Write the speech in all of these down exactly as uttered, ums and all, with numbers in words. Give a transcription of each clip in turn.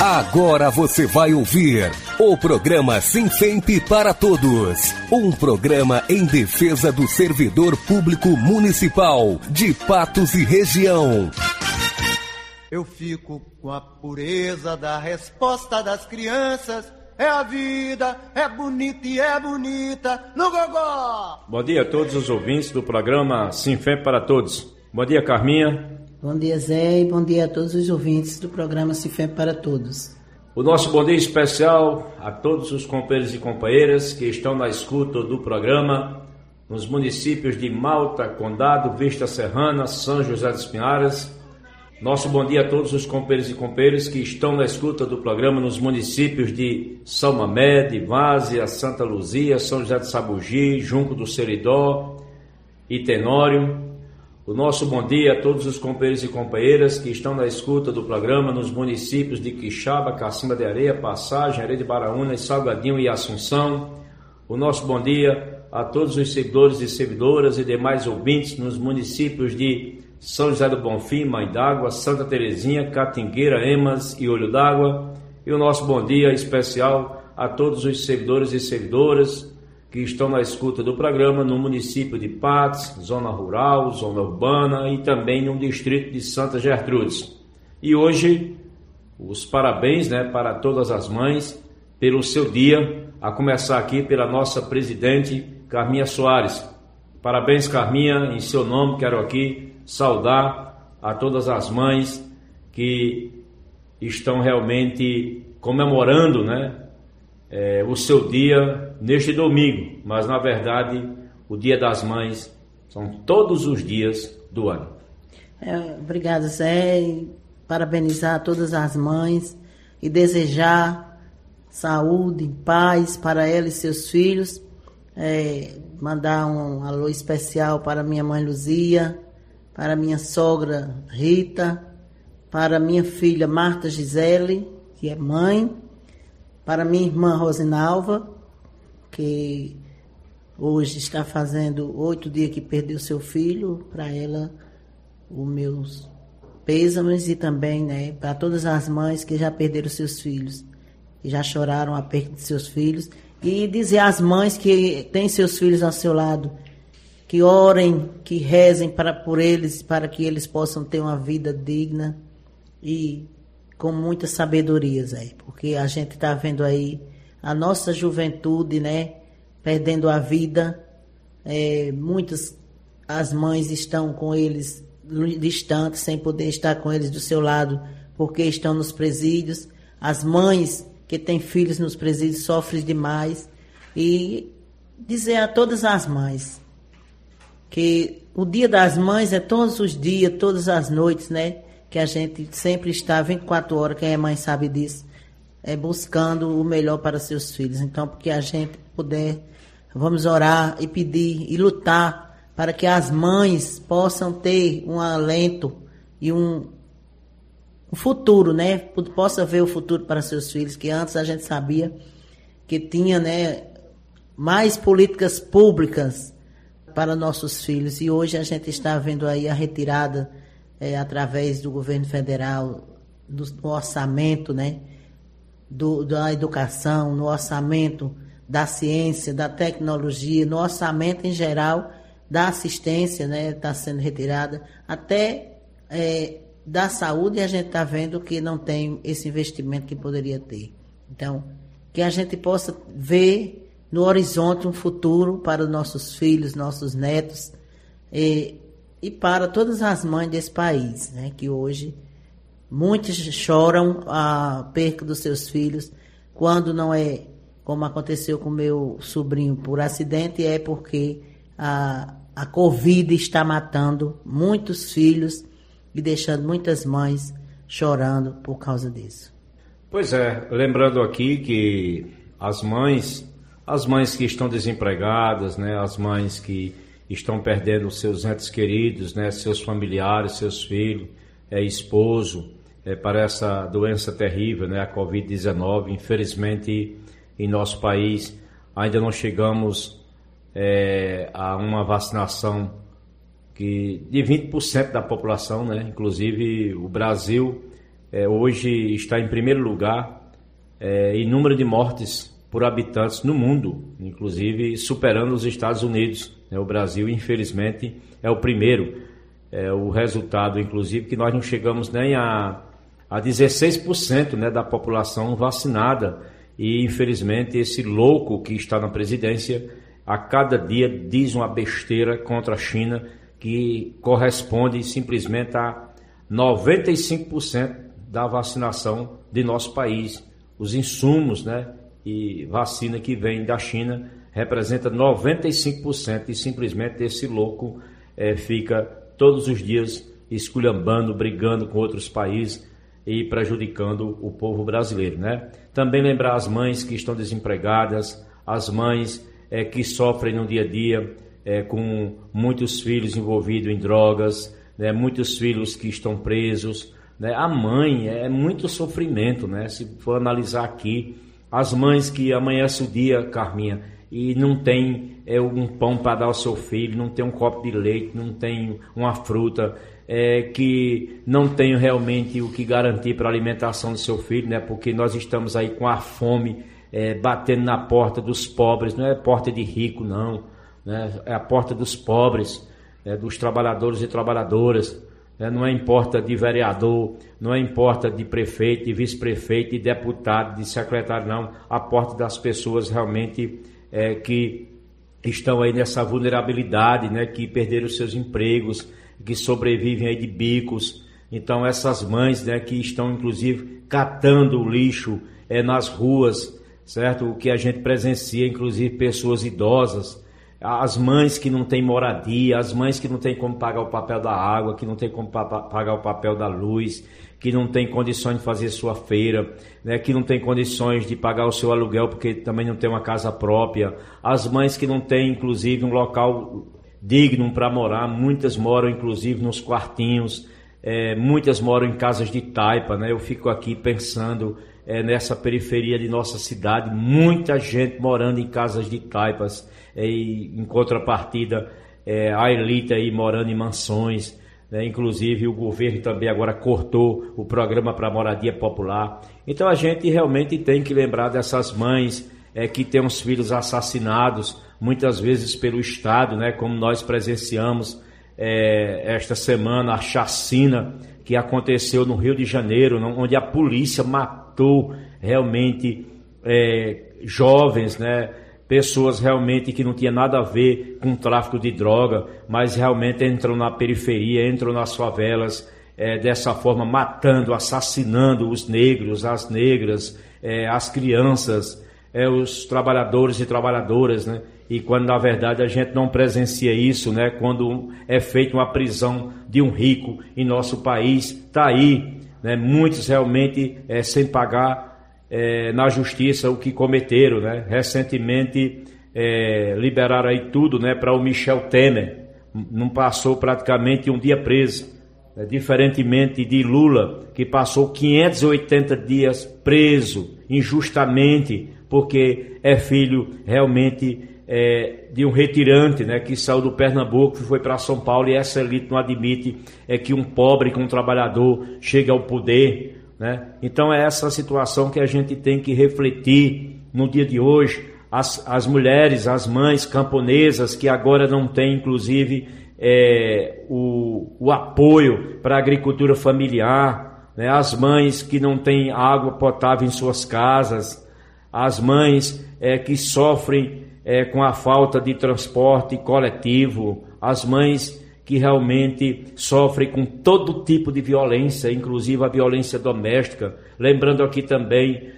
Agora você vai ouvir o programa Sinfemp para Todos, um programa em defesa do servidor público municipal de Patos e região. Eu fico com a pureza da resposta das crianças. É a vida, é bonita e é bonita no gogó. Bom dia a todos os ouvintes do programa Sinfemp para Todos. Bom dia, Carminha. Bom dia, Zé, e bom dia a todos os ouvintes do programa Sinfemp para Todos. O nosso bom dia especial a todos os companheiros e companheiras que estão na escuta do programa nos municípios de Malta, Condado, Vista Serrana, São José dos Pinharas. Nosso bom dia a todos os companheiros e companheiras que estão na escuta do programa nos municípios de São Mamé, de Várzea, Santa Luzia, São José de Sabugi, Junco do Seridó e Tenório. O nosso bom dia a todos os companheiros e companheiras que estão na escuta do programa nos municípios de Quixaba, Cacimba de Areia, Passagem, Areia de Baraúna, Salgadinho e Assunção. O nosso bom dia a todos os seguidores e servidoras e demais ouvintes nos municípios de São José do Bonfim, Mãe d'Água, Santa Terezinha, Catingueira, Emas e Olho d'Água. E o nosso bom dia especial a todos os seguidores e seguidoras que estão na escuta do programa no município de Patos, zona rural, zona urbana e também no distrito de Santa Gertrudes. E hoje, os parabéns, né, para todas as mães pelo seu dia, a começar aqui pela nossa presidente, Carminha Soares. Parabéns, Carminha, em seu nome quero aqui saudar a todas as mães que estão realmente comemorando, né, é, o seu dia neste domingo, mas na verdade o Dia das Mães são todos os dias do ano. É, obrigada, Zé, e parabenizar todas as mães e desejar saúde, paz para ela e seus filhos, é, mandar um alô especial para minha mãe Luzia, para minha sogra Rita, para minha filha Marta Gisele, que é mãe, para minha irmã Rosinalva, que hoje está fazendo oito dias que perdeu seu filho, para ela os meus pêsames e também, né, para todas as mães que já perderam seus filhos, que já choraram a perda de seus filhos, e dizer às mães que têm seus filhos ao seu lado, que orem, que rezem para, por eles, para que eles possam ter uma vida digna e com muita sabedoria, Zé, porque a gente está vendo aí a nossa juventude, né, perdendo a vida, é, muitas, as mães estão com eles distantes, sem poder estar com eles do seu lado, porque estão nos presídios, as mães que têm filhos nos presídios sofrem demais, e dizer a todas as mães que o Dia das Mães é todos os dias, todas as noites, né, que a gente sempre está vinte e quatro horas, quem é mãe sabe disso, é buscando o melhor para seus filhos. Então, porque a gente puder, vamos orar e pedir e lutar para que as mães possam ter um alento e um, um futuro, né? Possa ver o futuro para seus filhos, que antes a gente sabia que tinha, né, mais políticas públicas para nossos filhos, e hoje a gente está vendo aí a retirada É, através do governo federal, do, do orçamento, né, do, da educação, no orçamento da ciência, da tecnologia, no orçamento em geral da assistência, né, está sendo retirada, até é, da saúde, a gente está vendo que não tem esse investimento que poderia ter. Então, que a gente possa ver no horizonte um futuro para os nossos filhos, nossos netos, e E para todas as mães desse país, né, que hoje muitos choram a perca dos seus filhos, quando não é como aconteceu com meu sobrinho por acidente, é porque a, a Covid está matando muitos filhos e deixando muitas mães chorando por causa disso. Pois é, lembrando aqui que as mães, as mães que estão desempregadas, né, as mães que estão perdendo seus entes queridos, né, seus familiares, seus filhos, é, esposo, é, para essa doença terrível, né, a covid dezenove. Infelizmente, em nosso país, ainda não chegamos é, a uma vacinação que, de vinte por cento da população, né, inclusive o Brasil é, hoje está em primeiro lugar é, em número de mortes por habitantes no mundo, inclusive superando os Estados Unidos. O Brasil, infelizmente, é o primeiro. É o resultado, inclusive, que nós não chegamos nem a, a dezesseis por cento, né, da população vacinada. E, infelizmente, esse louco que está na presidência, a cada dia diz uma besteira contra a China que corresponde simplesmente a noventa e cinco por cento da vacinação de nosso país. Os insumos, né, e vacina que vem da China representa noventa e cinco por cento e simplesmente esse louco é, fica todos os dias esculhambando, brigando com outros países e prejudicando o povo brasileiro, né? Também lembrar as mães que estão desempregadas, as mães é, que sofrem no dia a dia é, com muitos filhos envolvidos em drogas, né? Muitos filhos que estão presos, né? A mãe é muito sofrimento, né? Se for analisar aqui, as mães que amanhece o dia, Carminha, e não tem é, um pão para dar ao seu filho, não tem um copo de leite, não tem uma fruta, é, que não tem realmente o que garantir para a alimentação do seu filho, né? Porque nós estamos aí com a fome é, batendo na porta dos pobres, não é porta de rico não, né? É a porta dos pobres, é, dos trabalhadores e trabalhadoras. Não é importa de vereador, não é importa de prefeito, de vice-prefeito, de deputado, de secretário, não. A porta das pessoas realmente é, que estão aí nessa vulnerabilidade, né, que perderam seus empregos, que sobrevivem aí de bicos. Então essas mães, né, que estão inclusive catando o lixo é, nas ruas, certo? O que a gente presencia, inclusive pessoas idosas, as mães que não têm moradia, as mães que não têm como pagar o papel da água, que não têm como pa- pagar o papel da luz, que não têm condições de fazer sua feira, né, que não têm condições de pagar o seu aluguel porque também não tem uma casa própria, as mães que não têm inclusive um local digno para morar, muitas moram inclusive nos quartinhos, é, muitas moram em casas de taipa, né? Eu fico aqui pensando é, nessa periferia de nossa cidade, muita gente morando em casas de taipas, e em contrapartida é, a elite aí morando em mansões, né? Inclusive o governo também agora cortou o programa para moradia popular. Então a gente realmente tem que lembrar dessas mães é, que têm os filhos assassinados, muitas vezes pelo Estado, né? Como nós presenciamos é, esta semana a chacina que aconteceu no Rio de Janeiro, onde a polícia matou realmente é, jovens, né? Pessoas realmente que não tinha nada a ver com o tráfico de droga, mas realmente entram na periferia, entram nas favelas, é, dessa forma matando, assassinando os negros, as negras, é, as crianças, é, os trabalhadores e trabalhadoras, né? E quando na verdade a gente não presencia isso, né? Quando é feita uma prisão de um rico em nosso país, está aí, né? Muitos realmente é, sem pagar É, na justiça o que cometeram, né? Recentemente é, liberaram aí tudo, né, para o Michel Temer, não passou praticamente um dia preso, né? Diferentemente de Lula, que passou quinhentos e oitenta dias preso injustamente, porque é filho realmente é, de um retirante, né, que saiu do Pernambuco e foi para São Paulo, e essa elite não admite é, que um pobre, que um trabalhador chegue ao poder, né? Então é essa situação que a gente tem que refletir no dia de hoje. As, as mulheres, as mães camponesas que agora não têm inclusive é, o, o apoio para a agricultura familiar, né? As mães que não têm água potável em suas casas, as mães é, que sofrem é, com a falta de transporte coletivo, as mães que realmente sofrem com todo tipo de violência, inclusive a violência doméstica. Lembrando aqui também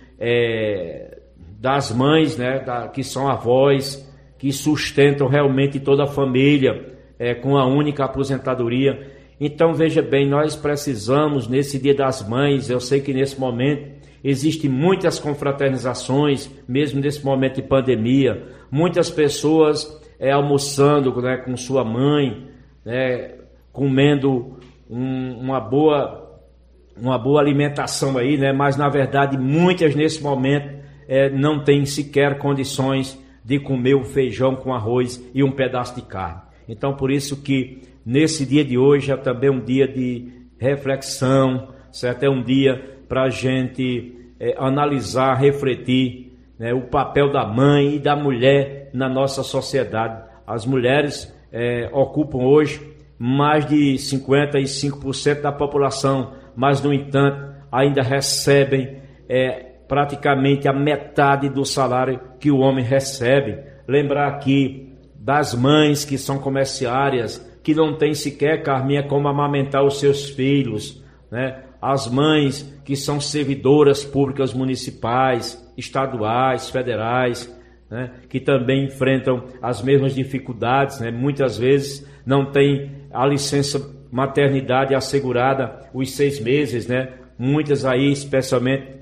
é, das mães, né, da, que são avós, que sustentam realmente toda a família é, com a única aposentadoria. Então, veja bem, nós precisamos, nesse Dia das Mães, eu sei que nesse momento existem muitas confraternizações, mesmo nesse momento de pandemia, muitas pessoas é, almoçando, né, com sua mãe, né, comendo um, uma boa uma boa alimentação aí, né, mas na verdade muitas nesse momento é, não têm sequer condições de comer o feijão com arroz e um pedaço de carne. Então por isso que nesse dia de hoje é também um dia de reflexão, certo? É um dia para a gente é, analisar, refletir, né, o papel da mãe e da mulher na nossa sociedade. As mulheres é, ocupam hoje mais de cinquenta e cinco por cento da população, mas, no entanto, ainda recebem é, praticamente a metade do salário que o homem recebe. Lembrar aqui das mães que são comerciárias, que não têm sequer, Carminha, como amamentar os seus filhos, né? As mães que são servidoras públicas municipais, estaduais, federais, né? Que também enfrentam as mesmas dificuldades, né? Muitas vezes não têm a licença maternidade assegurada os seis meses, né? Muitas aí, especialmente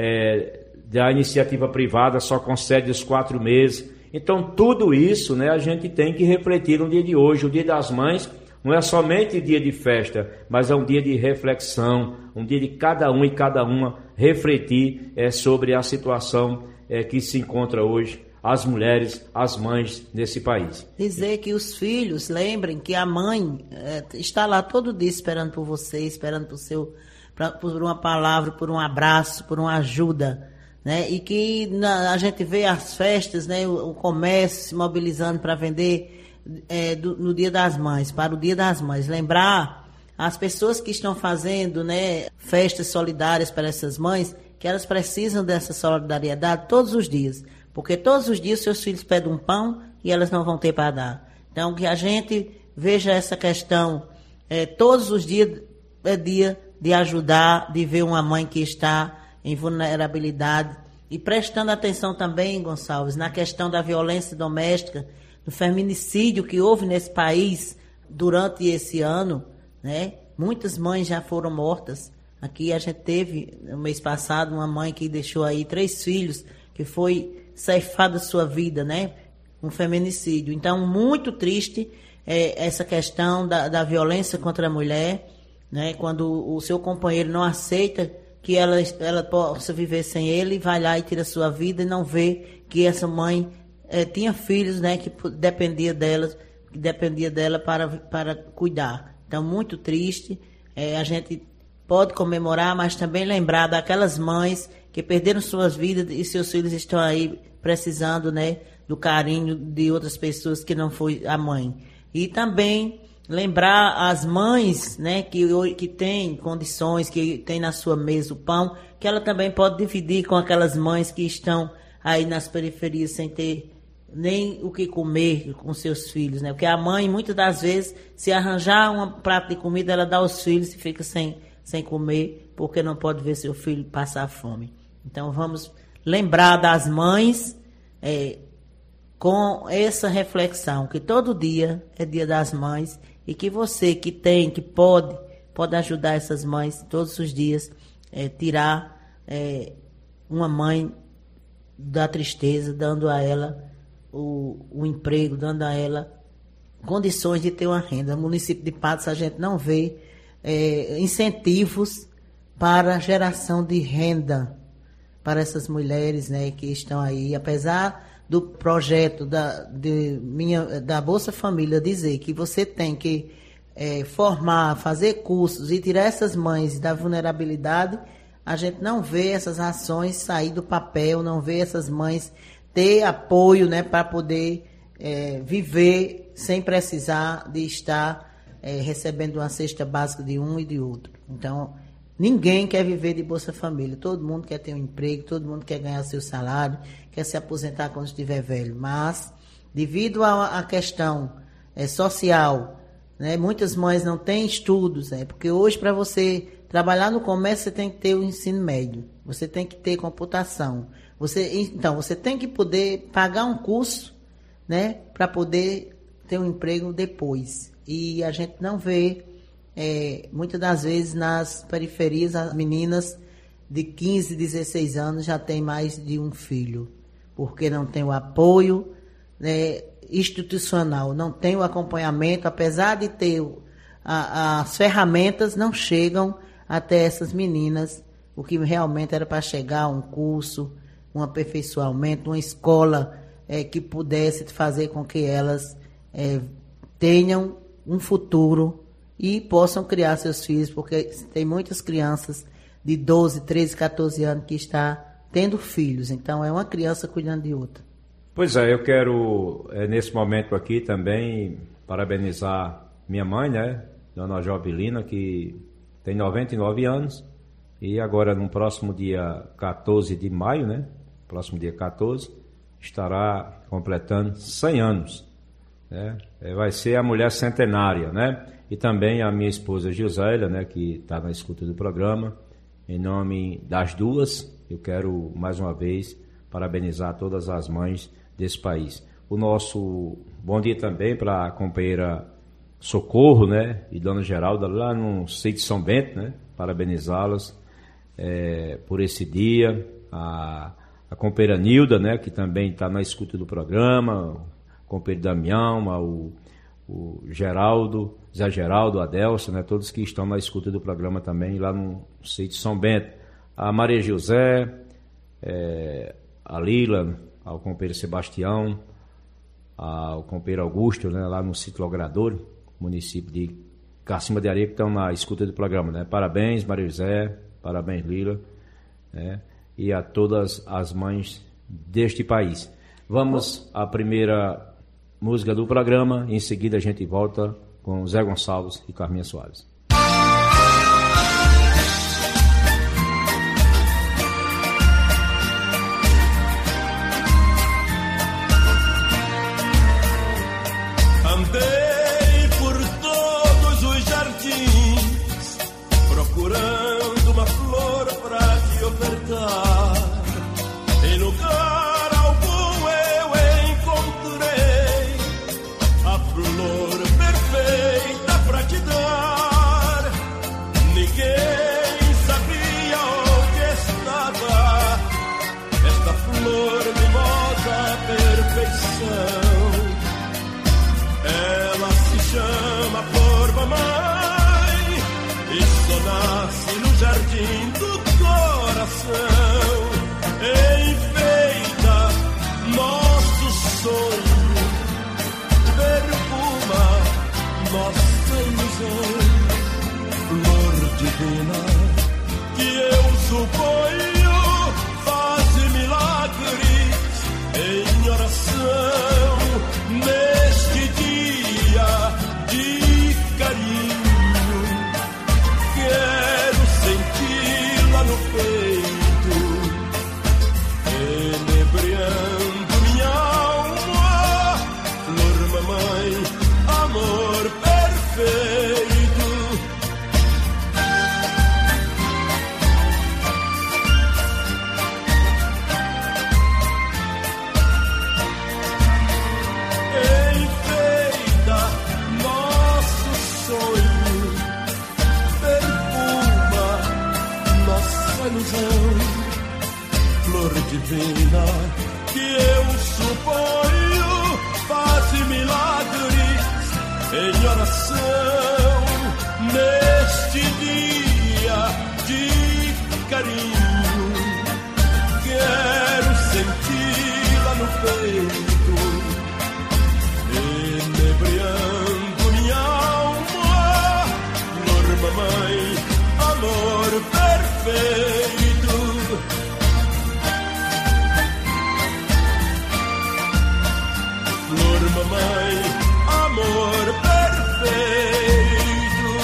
é, da iniciativa privada, só concede os quatro meses. Então, tudo isso, né, a gente tem que refletir no dia de hoje. O Dia das Mães não é somente dia de festa, mas é um dia de reflexão, um dia de cada um e cada uma refletir é, sobre a situação é, que se encontra hoje as mulheres, as mães nesse país. Dizer que os filhos lembrem que a mãe é, está lá todo dia esperando por você, esperando por, seu, pra, por uma palavra, por um abraço, por uma ajuda, né? E que na, a gente vê as festas, né, o, o comércio se mobilizando para vender é, do, no Dia das Mães, para o Dia das Mães. Lembrar as pessoas que estão fazendo, né, festas solidárias para essas mães, que elas precisam dessa solidariedade todos os dias. Porque todos os dias seus filhos pedem um pão e elas não vão ter para dar. Então, que a gente veja essa questão, é, todos os dias é dia de ajudar, de ver uma mãe que está em vulnerabilidade. E prestando atenção também, Gonçalves, na questão da violência doméstica, do feminicídio que houve nesse país durante esse ano, né? Muitas mães já foram mortas. Aqui a gente teve, no mês passado, uma mãe que deixou aí três filhos, que foi ceifada sua vida, né? Um feminicídio. Então, muito triste é, essa questão da, da violência contra a mulher, né? Quando o seu companheiro não aceita que ela, ela possa viver sem ele, vai lá e tira sua vida e não vê que essa mãe é, tinha filhos, né? Que dependia dela, que dependia dela para, para cuidar. Então, muito triste. É, a gente pode comemorar, mas também lembrar daquelas mães que perderam suas vidas e seus filhos estão aí precisando, né, do carinho de outras pessoas que não foi a mãe. E também lembrar as mães, né, que, que têm condições, que têm na sua mesa o pão, que ela também pode dividir com aquelas mães que estão aí nas periferias sem ter nem o que comer com seus filhos, né? Porque a mãe, muitas das vezes, se arranjar um prato de comida, ela dá aos filhos e fica sem, sem comer, porque não pode ver seu filho passar fome. Então, vamos lembrar das mães é, com essa reflexão, que todo dia é Dia das Mães e que você que tem, que pode, pode ajudar essas mães todos os dias, é, tirar é, uma mãe da tristeza, dando a ela o, o emprego, dando a ela condições de ter uma renda. No município de Patos a gente não vê é, incentivos para a geração de renda para essas mulheres, né, que estão aí, apesar do projeto da, de minha, da Bolsa Família dizer que você tem que é, formar, fazer cursos e tirar essas mães da vulnerabilidade, a gente não vê essas ações sair do papel, não vê essas mães ter apoio, né, para poder é, viver sem precisar de estar é, recebendo uma cesta básica de um e de outro. Então, ninguém quer viver de Bolsa Família. Todo mundo quer ter um emprego, todo mundo quer ganhar seu salário, quer se aposentar quando estiver velho. Mas, devido à questão é, social, né, muitas mães não têm estudos, né, porque hoje, para você trabalhar no comércio, você tem que ter o ensino médio, você tem que ter computação. Você, então, você tem que poder pagar um curso, né, para poder ter um emprego depois. E a gente não vê... É, muitas das vezes nas periferias as meninas de quinze, dezesseis anos já têm mais de um filho, porque não tem o apoio, né, institucional, não tem o acompanhamento, apesar de ter a, as ferramentas, não chegam até essas meninas, o que realmente era para chegar um curso, um aperfeiçoamento, uma escola é, que pudesse fazer com que elas é, tenham um futuro e possam criar seus filhos, porque tem muitas crianças de doze, treze, catorze anos que estão tendo filhos. Então, é uma criança cuidando de outra. Pois é, eu quero, é, nesse momento aqui também, parabenizar minha mãe, né, Dona Jobilina, que tem noventa e nove anos, e agora no próximo dia quatorze de maio, né, próximo dia quatorze, estará completando cem anos, né, vai ser a mulher centenária, né, e também a minha esposa Gisélia, né, que está na escuta do programa. Em nome das duas, eu quero mais uma vez parabenizar todas as mães desse país. O nosso bom dia também para a companheira Socorro, né, e Dona Geralda lá no sítio São Bento, né, parabenizá-las é, por esse dia. A, a companheira Nilda, né, que também está na escuta do programa, o companheiro Damião, o, o Geraldo, Zé Geraldo, Adelson, né, todos que estão na escuta do programa também lá no sítio São Bento. A Maria José, é, a Lila, ao companheiro Sebastião, ao companheiro Augusto, né, lá no sítio Logrador, município de Cacimba de Areia, que estão na escuta do programa, né? Parabéns, Maria José, parabéns, Lila, né? E a todas as mães deste país. Vamos à primeira música do programa, em seguida a gente volta com Zé Gonçalves e Carminha Soares. Em lugar algum eu encontrei a flor perfeita pra te dar. Ninguém sabia onde estava esta flor mimosa perfeição. Ela se chama flor mamãe e só nasce no jardim do coração, enfeita nosso sonho, perfuma nossa ilusão, flor divina que eu suponho faz milagres em oração neste dia de carinho. Quero senti-la no peito, enebriando minha alma, flor mamãe, amor perfeito. Enfeita nosso sonho, perfuma nossa ilusão, flor divina que eu suponho faz milagres em oração neste dia de carinho. Quero senti-la no peito, enebriando minha alma, flor mamãe, amor perfeito. Mamãe, amor perfeito.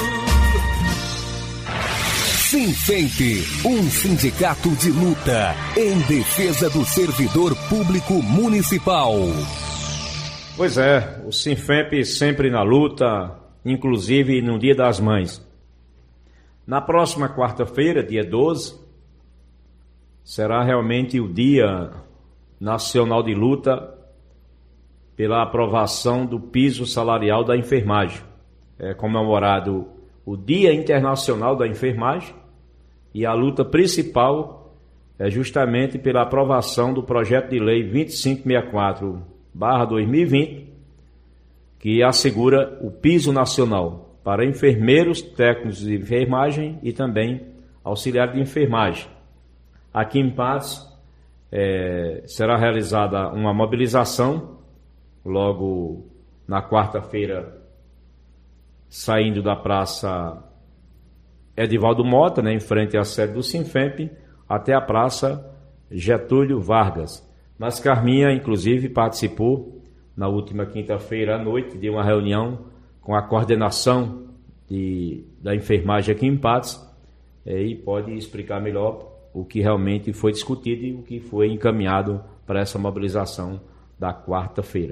Sinfemp, um sindicato de luta em defesa do servidor público municipal. Pois é, o Sinfemp sempre na luta, inclusive no Dia das Mães. Na próxima quarta-feira, dia doze, será realmente o Dia Nacional de Luta pela aprovação do piso salarial da enfermagem. É comemorado o Dia Internacional da Enfermagem e a luta principal é justamente pela aprovação do projeto de lei vinte e cinco sessenta e quatro barra dois mil e vinte, que assegura o piso nacional para enfermeiros, técnicos de enfermagem e também auxiliares de enfermagem. Aqui em Patos é, será realizada uma mobilização logo na quarta-feira, saindo da Praça Edivaldo Mota, né, em frente à sede do Sinfemp, até a Praça Getúlio Vargas. Mas Carminha, inclusive, participou na última quinta-feira à noite de uma reunião com a coordenação de, da enfermagem aqui em Patos, é, e pode explicar melhor o que realmente foi discutido e o que foi encaminhado para essa mobilização da quarta-feira.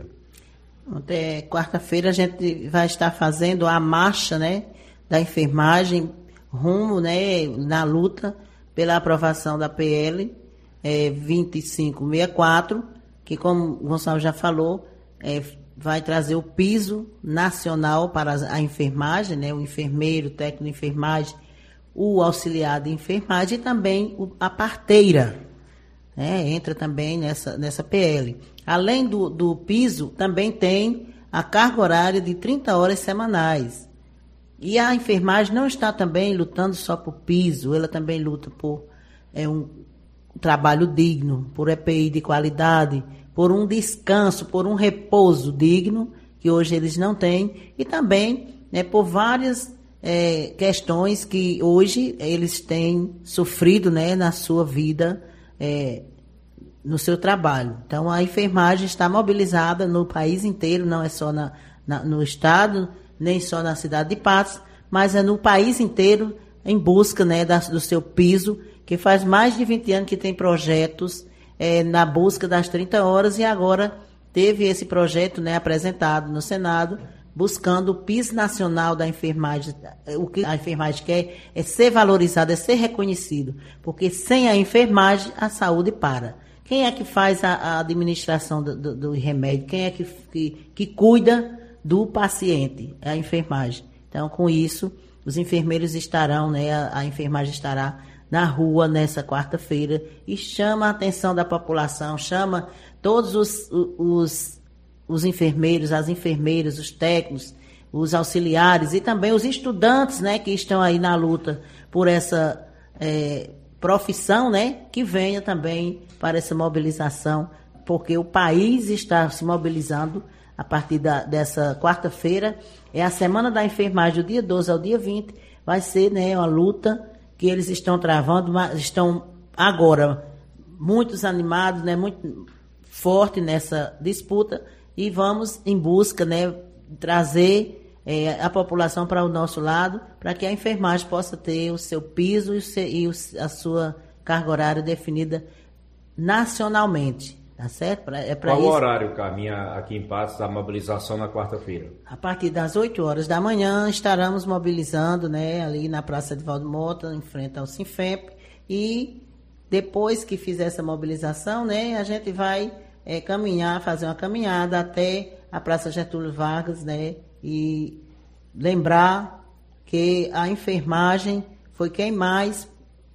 Até quarta-feira a gente vai estar fazendo a marcha, né, da enfermagem rumo, né, na luta pela aprovação da P L é, vinte e cinco sessenta e quatro, que, como o Gonçalo já falou, é, vai trazer o piso nacional para a enfermagem, né, o enfermeiro, o técnico de enfermagem, o auxiliar de enfermagem e também o, a parteira, né, entra também nessa, nessa P L. Além do, do piso, também tem a carga horária de trinta horas semanais. E a enfermagem não está também lutando só por piso, ela também luta por é, um trabalho digno, por E P I de qualidade, por um descanso, por um repouso digno, que hoje eles não têm, e também, né, por várias é, questões que hoje eles têm sofrido, né, na sua vida, é, no seu trabalho. Então, a enfermagem está mobilizada no país inteiro, não é só na, na, no estado, nem só na cidade de Patos, mas é no país inteiro em busca, né, da, do seu piso, que faz mais de vinte anos que tem projetos é, na busca das trinta horas e agora teve esse projeto, né, apresentado no Senado, buscando o piso nacional da enfermagem. O que a enfermagem quer é ser valorizada, é ser reconhecido, porque sem a enfermagem a saúde para. Quem é que faz a, a administração do, do, do remédio? Quem é que, que, que cuida do paciente? É a enfermagem. Então, com isso, os enfermeiros estarão, né, a, a enfermagem estará na rua nessa quarta-feira e chama a atenção da população, chama todos os, os, os enfermeiros, as enfermeiras, os técnicos, os auxiliares e também os estudantes, né, que estão aí na luta por essa é, profissão, né, que venha também para essa mobilização, porque o país está se mobilizando a partir da, dessa quarta-feira. É a Semana da Enfermagem, do dia doze ao dia vinte, vai ser, né, uma luta que eles estão travando, mas estão agora muito animados, né, muito forte nessa disputa, e vamos em busca, né, trazer é, a população para o nosso lado, para que a enfermagem possa ter o seu piso e, o seu, e o, a sua carga horária definida nacionalmente, tá certo? Pra, é pra Qual isso. o horário, Carminha, aqui em Patos, da mobilização na quarta-feira? A partir das oito horas da manhã estaremos mobilizando, né, ali na Praça Edivaldo Mota, em frente ao Sinfemp, e depois que fizer essa mobilização, né, a gente vai é, caminhar, fazer uma caminhada até a Praça Getúlio Vargas, né, e lembrar que a enfermagem foi quem mais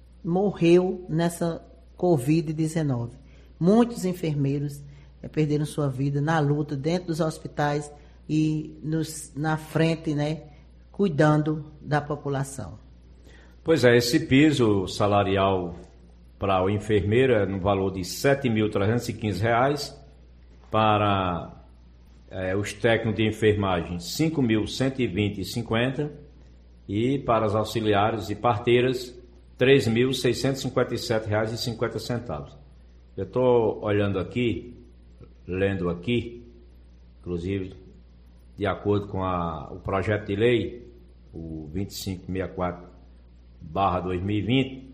morreu nessa covid dezenove. Muitos enfermeiros é, perderam sua vida na luta dentro dos hospitais e nos, na frente, né, cuidando da população. Pois é, esse piso salarial para o enfermeiro é no valor de sete mil trezentos e quinze reais, para é, os técnicos de enfermagem cinco mil cento e vinte reais e cinquenta centavos e para os auxiliares e parteiras três mil seiscentos e cinquenta e sete reais e cinquenta centavos. Eu estou olhando aqui, lendo aqui, inclusive de acordo com a, o projeto de lei, o vinte e cinco sessenta e quatro barra dois mil e vinte,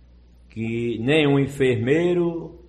que nenhum enfermeiro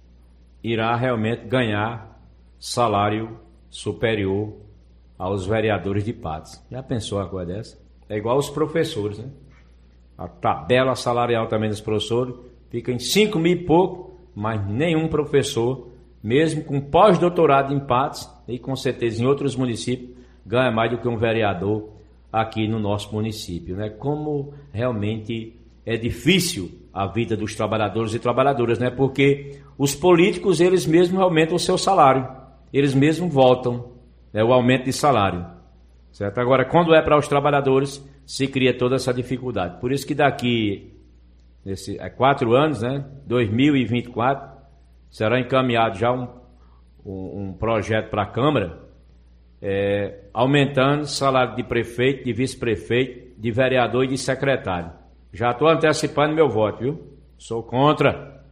irá realmente ganhar salário superior aos vereadores de Patos. Já pensou uma coisa dessa? É igual aos professores, né? A tabela salarial também dos professores fica em cinco mil e pouco, mas nenhum professor, mesmo com pós-doutorado em Patos e com certeza em outros municípios, ganha mais do que um vereador aqui no nosso município, né? Como realmente é difícil a vida dos trabalhadores e trabalhadoras, né? Porque os políticos, eles mesmos aumentam o seu salário, eles mesmos votam, né, o aumento de salário, certo? Agora, quando é para os trabalhadores, se cria toda essa dificuldade. Por isso que daqui nesse, é quatro anos, né, dois mil e vinte e quatro, será encaminhado já um, um, um projeto para a Câmara é, aumentando o salário de prefeito, de vice-prefeito, de vereador e de secretário. Já estou antecipando meu voto, viu? Sou contra,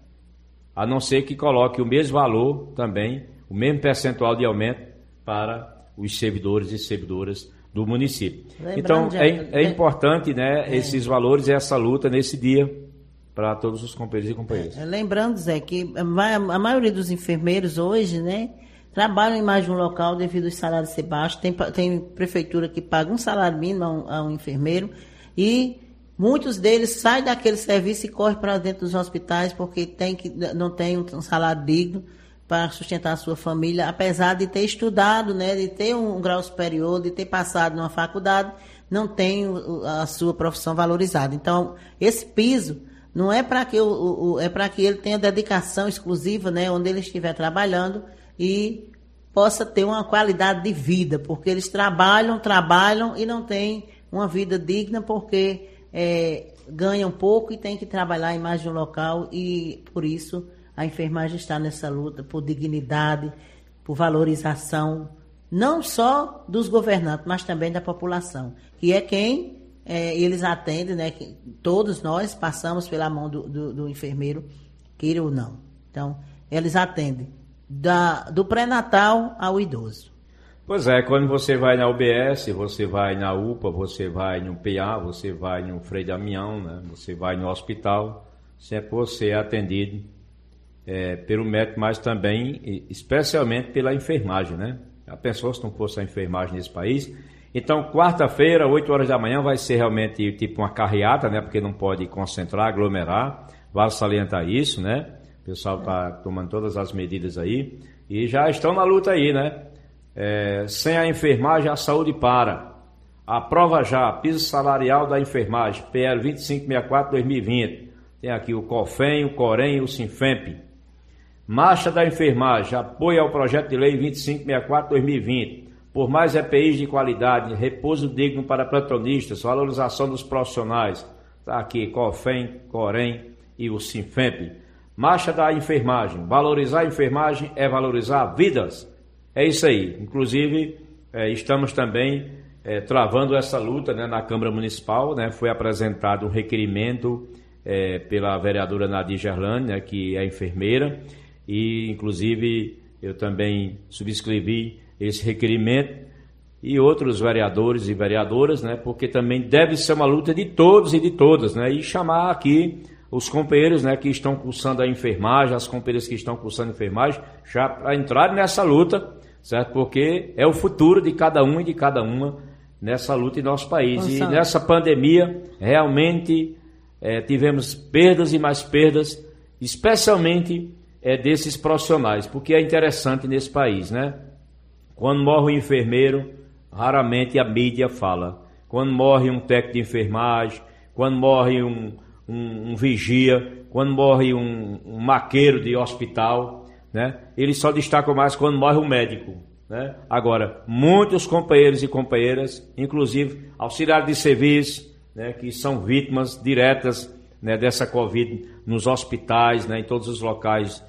a não ser que coloque o mesmo valor também, o mesmo percentual de aumento para os servidores e servidoras do município. Lembrando, então, é, é, é importante, né, é. esses valores e essa luta nesse dia para todos os companheiros e companheiras. É, lembrando, Zé, que a maioria dos enfermeiros hoje, né, trabalham em mais de um local devido aos salários ser baixos. Tem, tem prefeitura que paga um salário mínimo a um, a um enfermeiro e muitos deles saem daquele serviço e correm para dentro dos hospitais porque tem que, não tem um salário digno para sustentar a sua família, apesar de ter estudado, né, de ter um grau superior, de ter passado numa faculdade, não tem a sua profissão valorizada. Então, esse piso não é para que, o, o, é para que ele tenha dedicação exclusiva, né, onde ele estiver trabalhando e possa ter uma qualidade de vida, porque eles trabalham, trabalham e não têm uma vida digna porque é, ganham pouco e têm que trabalhar em mais de um local e, por isso, a enfermagem está nessa luta por dignidade, por valorização, não só dos governantes, mas também da população, que é quem é, eles atendem, né? Que todos nós passamos pela mão do, do, do enfermeiro, queira ou não. Então, eles atendem da, do pré-natal ao idoso. Pois é, quando você vai na U B S, você vai na U P A, você vai no P A, você vai no Frei Damião, né? Você vai no hospital, sempre você é atendido É, pelo médico, mas também, especialmente pela enfermagem, né? A pessoa se não fosse a enfermagem nesse país. Então, quarta-feira, oito horas da manhã, vai ser realmente tipo uma carreata, né? Porque não pode concentrar, aglomerar. Vale salientar isso, né? O pessoal está tomando todas as medidas aí. E já estão na luta aí, né? É, sem a enfermagem, a saúde para. Aprova já, piso salarial da enfermagem, P L vinte e cinco sessenta e quatro dois mil e vinte. Tem aqui o COFEM, o COREM e o SINFEMP. Marcha da enfermagem, apoio ao projeto de lei vinte e cinco sessenta e quatro dois mil e vinte, por mais E P Is de qualidade, repouso digno para plantonistas, valorização dos profissionais. Está aqui COFEM, COREM e o SINFEMP. Marcha da enfermagem, valorizar a enfermagem é valorizar vidas. É isso aí. Inclusive, é, estamos também é, travando essa luta, né, na Câmara Municipal, né, foi apresentado um requerimento é, pela vereadora Nadir Gerlane, né, que é enfermeira, e inclusive eu também subscrevi esse requerimento e outros vereadores e vereadoras, né, porque também deve ser uma luta de todos e de todas, né, e chamar aqui os companheiros, né, que estão cursando a enfermagem, as companheiras que estão cursando a enfermagem, já para entrar nessa luta, certo? Porque é o futuro de cada um e de cada uma nessa luta em nosso país. Nossa. E nessa pandemia, realmente é, tivemos perdas e mais perdas, especialmente é, desses profissionais, porque é interessante nesse país, né? Quando morre um enfermeiro, raramente a mídia fala. Quando morre um técnico de enfermagem, quando morre um, um, um vigia, quando morre um, um maqueiro de hospital, né? Eles só destacam mais quando morre um médico, né? Agora, muitos companheiros e companheiras, inclusive auxiliares de serviço, né, que são vítimas diretas, né, dessa Covid nos hospitais, né, em todos os locais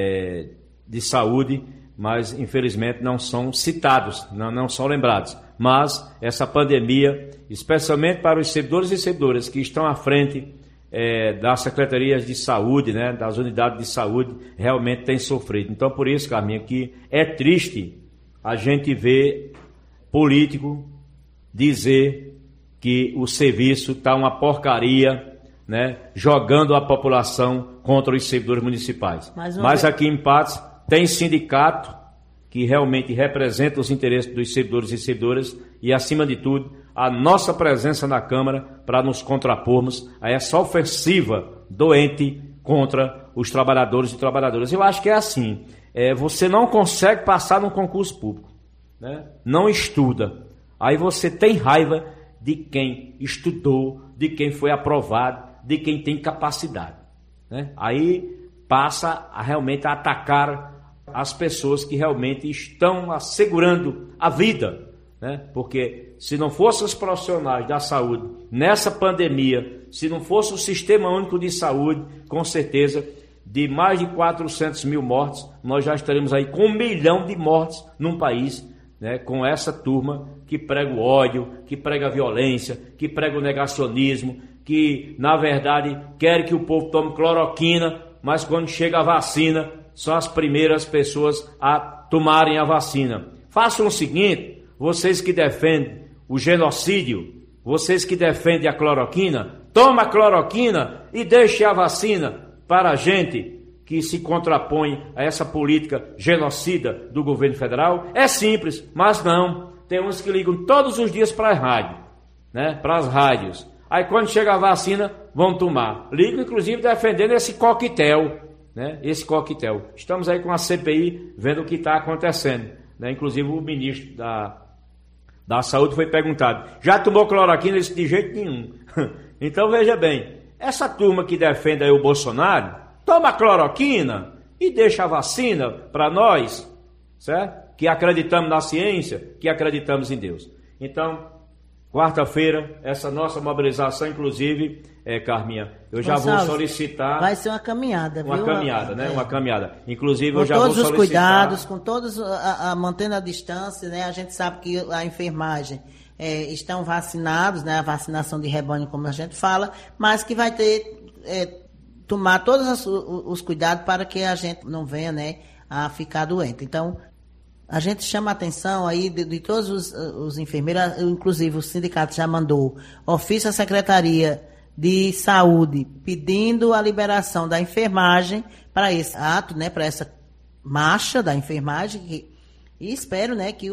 é, de saúde, mas infelizmente não são citados, não, não são lembrados. Mas essa pandemia, especialmente para os servidores e servidoras que estão à frente é, das secretarias de saúde, né, das unidades de saúde, realmente tem sofrido. Então, por isso, Carminha, que é triste a gente ver político dizer que o serviço está uma porcaria, né, jogando a população contra os servidores municipais. Mas aqui em Patos tem sindicato que realmente representa os interesses dos servidores e servidoras e, acima de tudo, a nossa presença na Câmara para nos contrapormos a essa ofensiva doente contra os trabalhadores e trabalhadoras. Eu acho que é assim, é, você não consegue passar num concurso público, né? Não estuda, aí você tem raiva de quem estudou, de quem foi aprovado, de quem tem capacidade, né? Aí passa a realmente a atacar as pessoas que realmente estão assegurando a vida, né? Porque se não fossem os profissionais da saúde nessa pandemia, se não fosse o Sistema Único de Saúde, com certeza, de mais de quatrocentos mil mortes, nós já estaremos aí com um milhão de mortes num país né, com essa turma que prega o ódio, que prega a violência, que prega o negacionismo, que, na verdade, quer que o povo tome cloroquina, mas quando chega a vacina, são as primeiras pessoas a tomarem a vacina. Façam o seguinte, vocês que defendem o genocídio, vocês que defendem a cloroquina, toma a cloroquina e deixe a vacina para a gente que se contrapõe a essa política genocida do governo federal. É simples, mas não. Tem uns que ligam todos os dias para a rádio, né? Para as rádios. Aí quando chega a vacina, vão tomar. Ligam, inclusive, defendendo esse coquetel, né? Esse coquetel. Estamos aí com a C P I vendo o que está acontecendo, né? Inclusive o ministro da, da Saúde foi perguntado, já tomou cloroquina? Ele disse, de jeito nenhum. Então veja bem, essa turma que defende aí o Bolsonaro, toma cloroquina e deixa a vacina para nós, certo? Que acreditamos na ciência, que acreditamos em Deus. Então, quarta-feira, essa nossa mobilização, inclusive, é, Carminha, eu já Gonçalves, vou solicitar... Vai ser uma caminhada, uma viu? Uma caminhada, né? É. Uma caminhada. Inclusive, com eu já vou solicitar... Com todos os cuidados, com todos, a, a, mantendo a distância, né? A gente sabe que a enfermagem é, estão vacinados, né? A vacinação de rebanho, como a gente fala, mas que vai ter... É, tomar todos os, os cuidados para que a gente não venha, né, a ficar doente. Então, a gente chama a atenção aí de, de todos os, os enfermeiros, inclusive o sindicato já mandou ofício à Secretaria de Saúde pedindo a liberação da enfermagem para esse ato, né, para essa marcha da enfermagem, que, e espero, né, que o,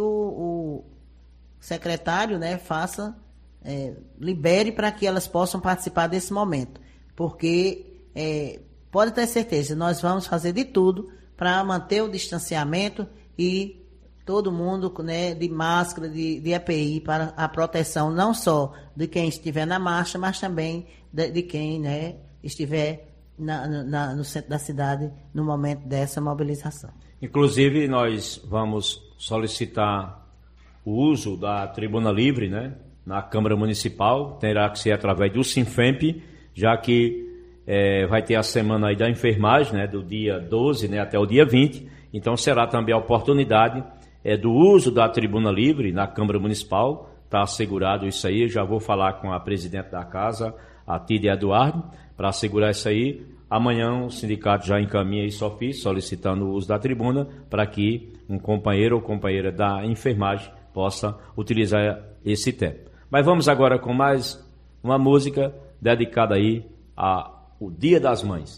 o secretário, né, faça, é, libere para que elas possam participar desse momento, porque É, pode ter certeza, nós vamos fazer de tudo para manter o distanciamento e todo mundo, né, de máscara, de, de E P I, para a proteção não só de quem estiver na marcha, mas também de, de quem, né, estiver na, na, no centro da cidade no momento dessa mobilização. Inclusive, nós vamos solicitar o uso da tribuna livre, né, na Câmara Municipal, terá que ser através do Sinfemp, já que É, vai ter a semana aí da enfermagem, né, do dia doze, né, até o dia vinte, então será também a oportunidade é, do uso da tribuna livre na Câmara Municipal, está assegurado isso aí, já vou falar com a presidente da casa, a Tídia Eduardo, para assegurar isso aí. Amanhã o sindicato já encaminha isso ao ofício, solicitando o uso da tribuna, para que um companheiro ou companheira da enfermagem possa utilizar esse tempo. Mas vamos agora com mais uma música dedicada aí a o Dia das Mães.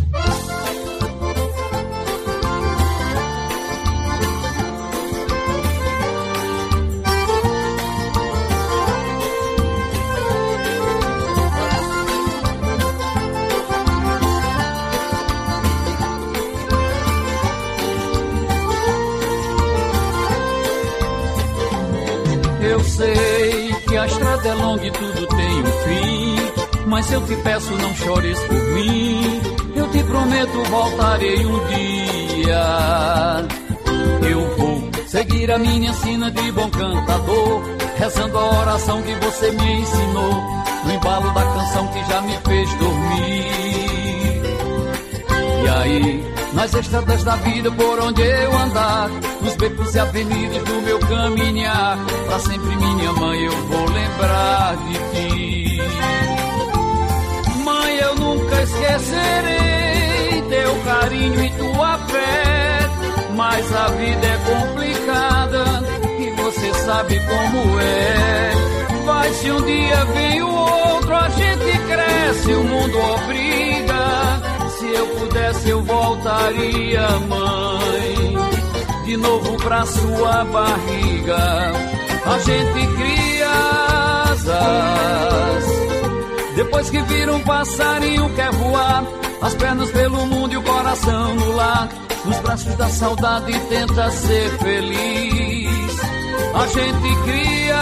Eu sei que a estrada é longa e tudo tem um fim, mas se eu te peço, não chores por mim. Eu te prometo, voltarei um dia. Eu vou seguir a minha sina de bom cantador, rezando a oração que você me ensinou, no embalo da canção que já me fez dormir. E aí, nas estradas da vida por onde eu andar, nos becos e avenidas do meu caminhar, pra sempre, minha mãe, eu vou lembrar de ti. Eu nunca esquecerei teu carinho e tua fé, mas a vida é complicada e você sabe como é. Vai se um dia vem o outro, a gente cresce, o mundo obriga. Se eu pudesse eu voltaria, mãe, de novo pra sua barriga. A gente cria asas depois que vira um passarinho quer voar, as pernas pelo mundo e o coração no lar, nos braços da saudade tenta ser feliz. A gente cria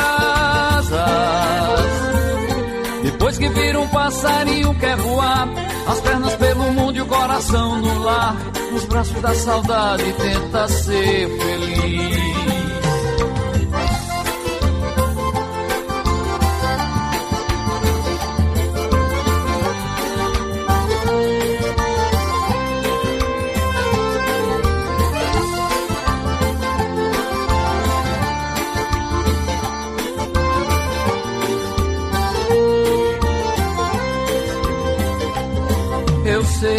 asas depois que vira um passarinho quer voar, as pernas pelo mundo e o coração no lar, nos braços da saudade tenta ser feliz.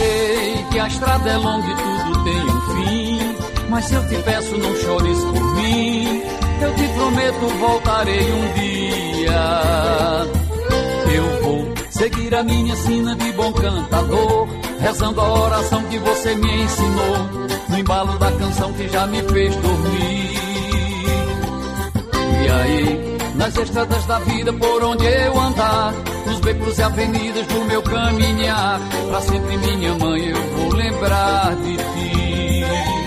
sei que a estrada é longa e tudo tem um fim, mas se eu te peço não chores por mim, eu te prometo voltarei um dia. Eu vou seguir a minha sina de bom cantador, rezando a oração que você me ensinou, no embalo da canção que já me fez dormir. E aí, nas estradas da vida por onde eu andar, nos becos e avenidas do meu caminhar, pra sempre minha mãe eu vou lembrar de ti.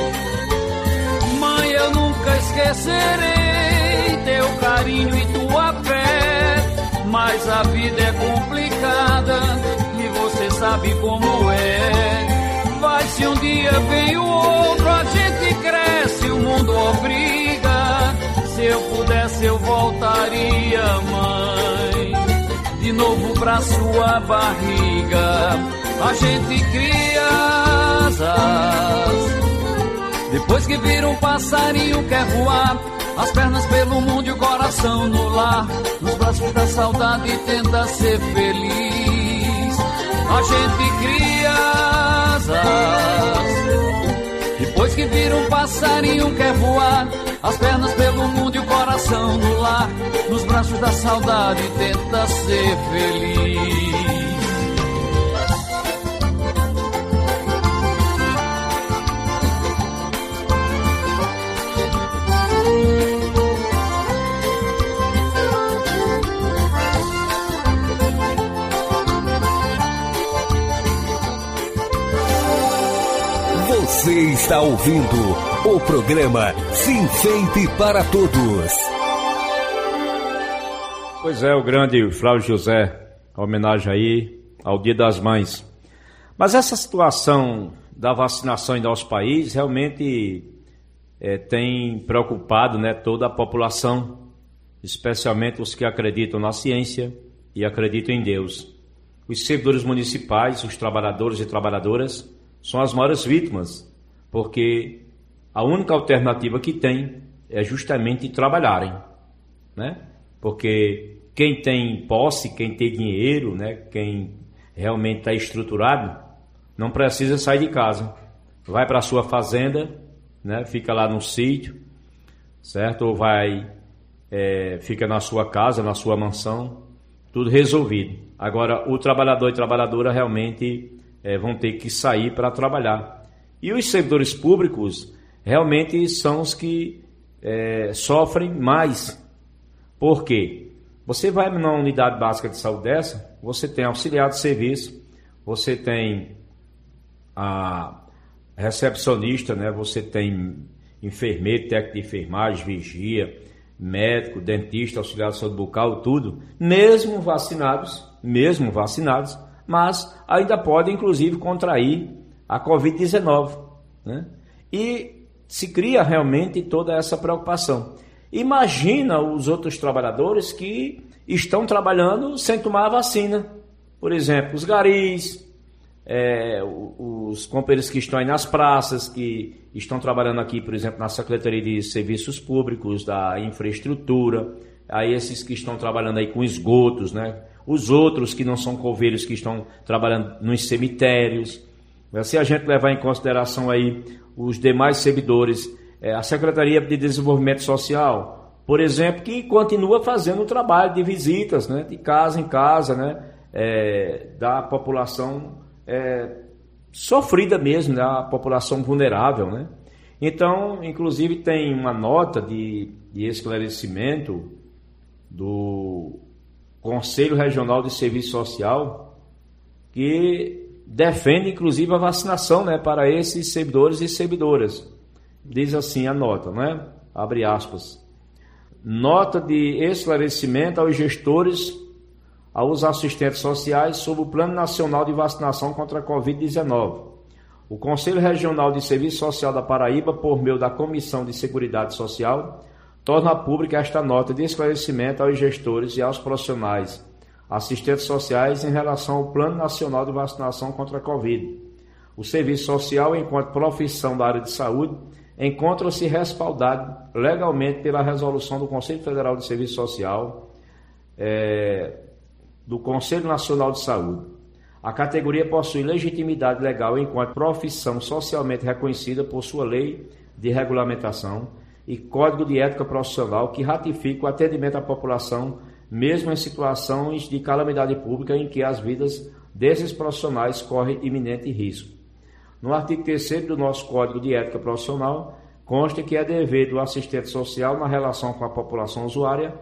Mãe, eu nunca esquecerei teu carinho e tua fé, mas a vida é complicada e você sabe como é. Vai se um dia vem o outro, a gente cresce, o mundo obriga. Se eu pudesse eu voltaria, mãe, de novo pra sua barriga. A gente cria asas depois que vira um passarinho quer voar, as pernas pelo mundo e o coração no lar, nos braços da saudade tenta ser feliz. A gente cria asas depois que vira um passarinho quer voar, as pernas pelo mundo e o coração no lar, nos braços da saudade tenta ser feliz. Você está ouvindo o programa Sinfente para Todos. Pois é, o grande Flávio José, homenagem aí ao Dia das Mães. Mas essa situação da vacinação em nosso país realmente é, tem preocupado, né, toda a população, especialmente os que acreditam na ciência e acreditam em Deus. Os servidores municipais, os trabalhadores e trabalhadoras são as maiores vítimas, porque a única alternativa que tem é justamente trabalharem, né? Porque quem tem posse, quem tem dinheiro, né? Quem realmente está estruturado, não precisa sair de casa. Vai para a sua fazenda, né? Fica lá no sítio, certo? Ou vai, é, fica na sua casa, na sua mansão, tudo resolvido. Agora, o trabalhador e trabalhadora realmente é, vão ter que sair para trabalhar. E os servidores públicos realmente são os que é, sofrem mais. Por quê? Você vai numa unidade básica de saúde dessa, você tem auxiliar de serviço, você tem a recepcionista, né? Você tem enfermeiro, técnico de enfermagem, vigia, médico, dentista, auxiliar de saúde bucal, tudo, mesmo vacinados, mesmo vacinados, mas ainda podem, inclusive, contrair a covid dezenove, né? E se cria realmente toda essa preocupação. Imagina os outros trabalhadores que estão trabalhando sem tomar a vacina. Por exemplo, os garis, é, os companheiros que estão aí nas praças, que estão trabalhando aqui, por exemplo, na Secretaria de Serviços Públicos, da Infraestrutura, aí esses que estão trabalhando aí com esgotos, né? Os outros que não são coveiros, que estão trabalhando nos cemitérios. Se a gente levar em consideração aí os demais servidores, é, a Secretaria de Desenvolvimento Social, por exemplo, que continua fazendo o trabalho de visitas, né, de casa em casa, né, é, da população é, sofrida mesmo, da população vulnerável, né. Então, inclusive, tem uma nota de, de esclarecimento do Conselho Regional de Serviço Social que defende, inclusive, a vacinação, né, para esses servidores e servidoras. Diz assim a nota, né? Abre aspas. Nota de esclarecimento aos gestores, aos assistentes sociais sobre o Plano Nacional de Vacinação contra a covid dezenove. O Conselho Regional de Serviço Social da Paraíba, por meio da Comissão de Seguridade Social, torna pública esta nota de esclarecimento aos gestores e aos profissionais assistentes sociais em relação ao Plano Nacional de Vacinação contra a Covid. O serviço social, enquanto profissão da área de saúde, encontra-se respaldado legalmente pela resolução do Conselho Federal de Serviço Social, é, do Conselho Nacional de Saúde. A categoria possui legitimidade legal enquanto profissão socialmente reconhecida por sua lei de regulamentação e código de ética profissional que ratifica o atendimento à população, mesmo em situações de calamidade pública em que as vidas desses profissionais correm iminente risco. No artigo terceiro do nosso Código de Ética Profissional, consta que é dever do assistente social, na relação com a população usuária,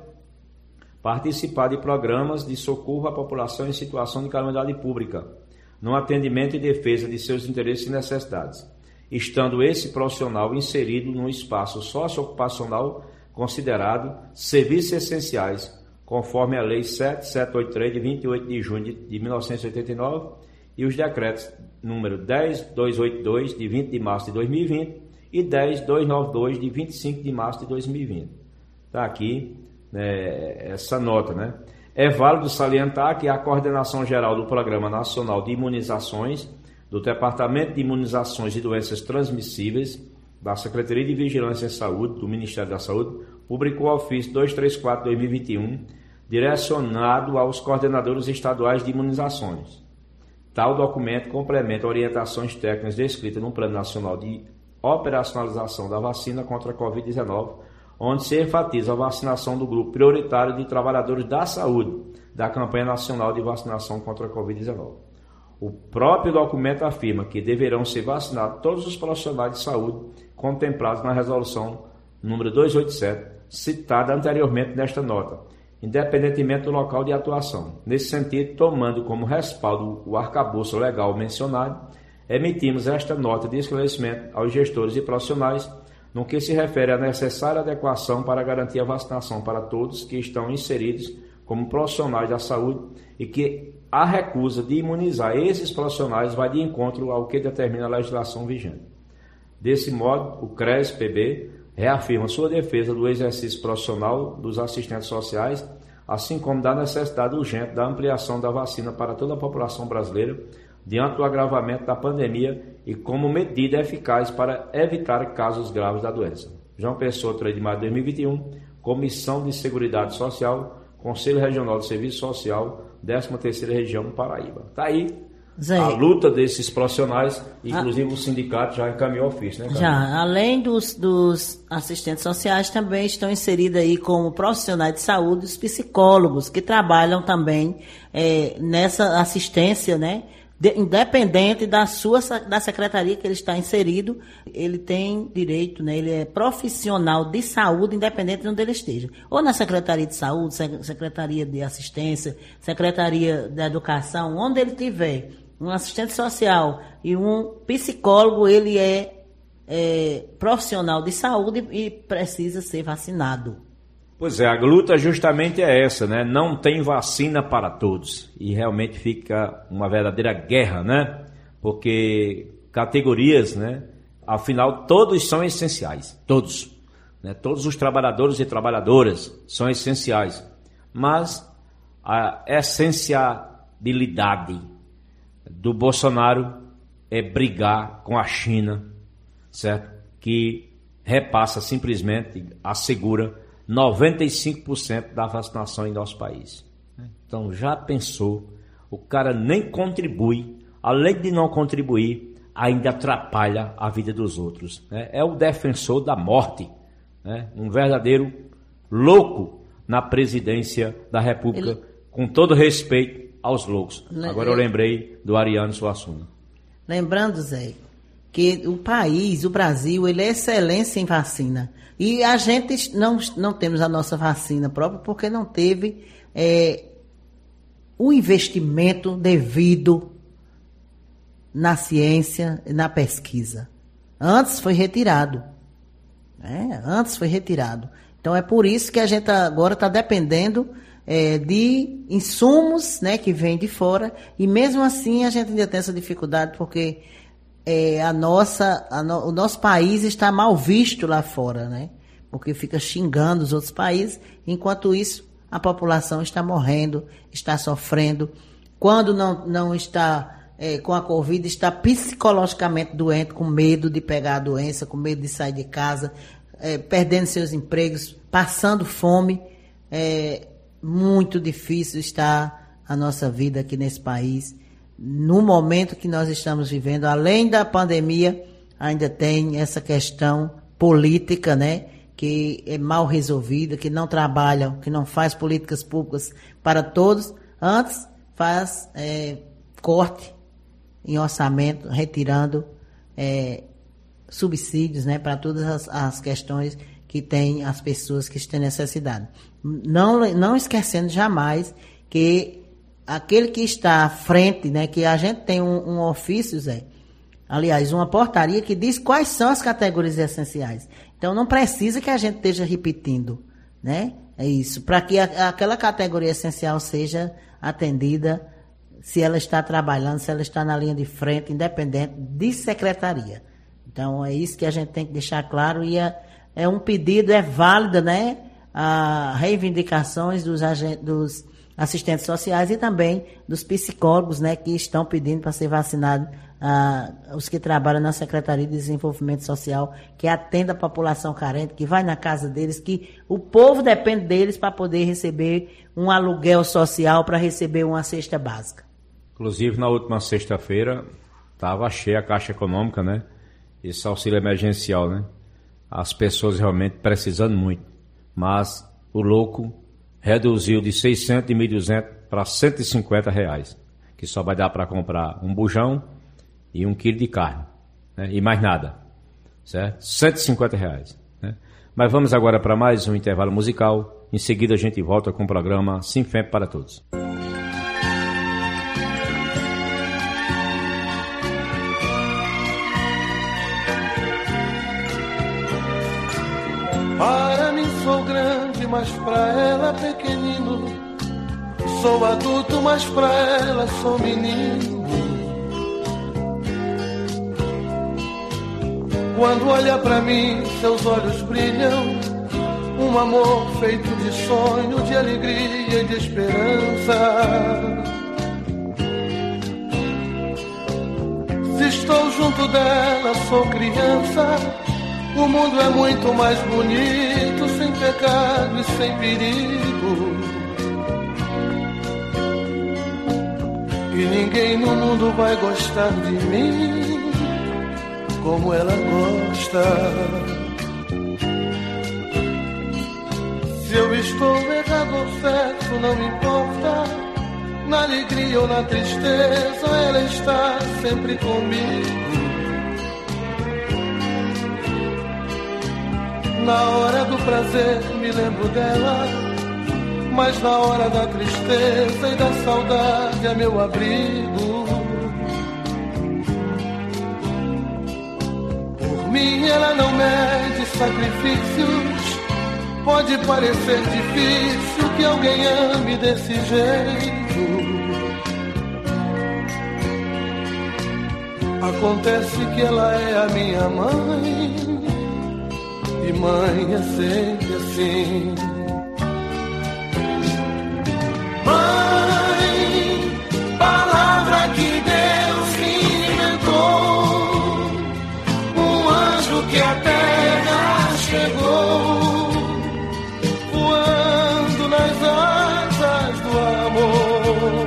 participar de programas de socorro à população em situação de calamidade pública, no atendimento e defesa de seus interesses e necessidades, estando esse profissional inserido no espaço socioocupacional considerado serviços essenciais, conforme a Lei sete mil setecentos e oitenta e três, de vinte e oito de junho de mil novecentos e oitenta e nove, e os decretos número dez mil duzentos e oitenta e dois, de vinte de março de dois mil e vinte, e dez mil duzentos e noventa e dois, de vinte e cinco de março de dois mil e vinte. Está aqui né, essa nota, né? É válido salientar que a coordenação geral do Programa Nacional de Imunizações, do Departamento de Imunizações e Doenças Transmissíveis, da Secretaria de Vigilância em Saúde, do Ministério da Saúde, publicou o ofício duzentos e trinta e quatro barra dois mil e vinte e um, direcionado aos coordenadores estaduais de imunizações. Tal documento complementa orientações técnicas descritas no Plano Nacional de Operacionalização da Vacina contra a covid dezenove, onde se enfatiza a vacinação do grupo prioritário de trabalhadores da saúde da campanha nacional de vacinação contra a covid dezenove. O próprio documento afirma que deverão ser vacinados todos os profissionais de saúde contemplados na resolução número duzentos e oitenta e sete, citada anteriormente nesta nota, independentemente do local de atuação. Nesse sentido, tomando como respaldo o arcabouço legal mencionado, emitimos esta nota de esclarecimento aos gestores e profissionais no que se refere à necessária adequação para garantir a vacinação para todos que estão inseridos como profissionais da saúde e que a recusa de imunizar esses profissionais vai de encontro ao que determina a legislação vigente. Desse modo, o CRES-P B reafirma sua defesa do exercício profissional dos assistentes sociais, assim como da necessidade urgente da ampliação da vacina para toda a população brasileira, diante do agravamento da pandemia e como medida eficaz para evitar casos graves da doença. João Pessoa, três de maio de dois mil e vinte e um, Comissão de Seguridade Social, Conselho Regional de Serviço Social, décima terceira Região, Paraíba. Está aí Zé, a luta desses profissionais, inclusive a... o sindicato já encaminhou ofício, né, cara? Já, além dos, dos assistentes sociais, também estão inseridos aí como profissionais de saúde os psicólogos, que trabalham também é, nessa assistência, né? De, independente da sua da secretaria que ele está inserido, ele tem direito, né? Ele é profissional de saúde, independente de onde ele esteja. Ou na Secretaria de Saúde, Secretaria de Assistência, Secretaria de Educação, onde ele tiver um assistente social e um psicólogo, ele é, é profissional de saúde e precisa ser vacinado. Pois é, a luta justamente é essa, né? Não tem vacina para todos. E realmente fica uma verdadeira guerra, né? Porque categorias, né? Afinal, todos são essenciais. Todos. Né? Todos os trabalhadores e trabalhadoras são essenciais. Mas a essencialidade do Bolsonaro é brigar com a China, certo? Que repassa simplesmente, assegura noventa e cinco por cento da vacinação em nosso país. Então, já pensou, o cara nem contribui, além de não contribuir, ainda atrapalha a vida dos outros. Né? É o defensor da morte, né? Um verdadeiro louco na presidência da República, Ele... com todo respeito aos loucos. Agora eu lembrei do Ariano Suassuna. Lembrando, Zé, que o país, o Brasil, ele é excelência em vacina. E a gente não, não temos a nossa vacina própria porque não teve é, o investimento devido na ciência e na pesquisa. Antes foi retirado. Né? Antes foi retirado. Então é por isso que a gente agora está dependendo é, de insumos, né, que vêm de fora. E mesmo assim a gente ainda tem essa dificuldade porque... É, a nossa, a no, o nosso país está mal visto lá fora, né? Porque fica xingando os outros países, enquanto isso a população está morrendo, está sofrendo. Quando não, não está é, com a Covid, está psicologicamente doente, com medo de pegar a doença, com medo de sair de casa, é, perdendo seus empregos, passando fome. É muito difícil está a nossa vida aqui nesse país. no momento que nós estamos vivendo, além da pandemia, ainda tem essa questão política, né, que é mal resolvida, que não trabalha, que não faz políticas públicas para todos. Antes faz é, corte em orçamento, retirando é, subsídios, né, para todas as, as questões que tem as pessoas que têm necessidade. Não, não esquecendo jamais que aquele que está à frente, né, que a gente tem um, um ofício, Zé, aliás, uma portaria que diz quais são as categorias essenciais. Então, não precisa que a gente esteja repetindo, né? É isso, para que a, aquela categoria essencial seja atendida, se ela está trabalhando, se ela está na linha de frente, independente de secretaria. Então, é isso que a gente tem que deixar claro, e é, é um pedido, é válido, né? As reivindicações dos, agentes, dos assistentes sociais e também dos psicólogos, né, que estão pedindo para ser vacinado, ah, os que trabalham na Secretaria de Desenvolvimento Social, que atenda a população carente, que vai na casa deles, que o povo depende deles para poder receber um aluguel social, para receber uma cesta básica. Inclusive, na última sexta-feira, estava cheia a Caixa Econômica, né? Esse auxílio emergencial, né? As pessoas realmente precisando muito. Mas o louco reduziu de seiscentos e mil e duzentos para cento e cinquenta reais, que só vai dar para comprar um bujão e um quilo de carne, né? E mais nada, certo? cento e cinquenta reais, né? Mas vamos agora para mais um intervalo musical. Em seguida a gente volta com o programa Sinfemp para Todos. Para mim sou grande, mas pra ela pequenino. Sou adulto, mas pra ela sou menino. Quando olha pra mim, seus olhos brilham. Um amor feito de sonho, de alegria e de esperança. Se estou junto dela, sou criança. O mundo é muito mais bonito, sem pecado e sem perigo. E ninguém no mundo vai gostar de mim como ela gosta. Se eu estou errado ou certo, não importa. Na alegria ou na tristeza, ela está sempre comigo. Na hora do prazer me lembro dela, mas na hora da tristeza e da saudade é meu abrigo. Por mim ela não mede sacrifícios. Pode parecer difícil que alguém ame desse jeito. Acontece que ela é a minha mãe. E mãe é sempre assim. Mãe, palavra que Deus inventou, um anjo que à terra chegou, voando nas asas do amor.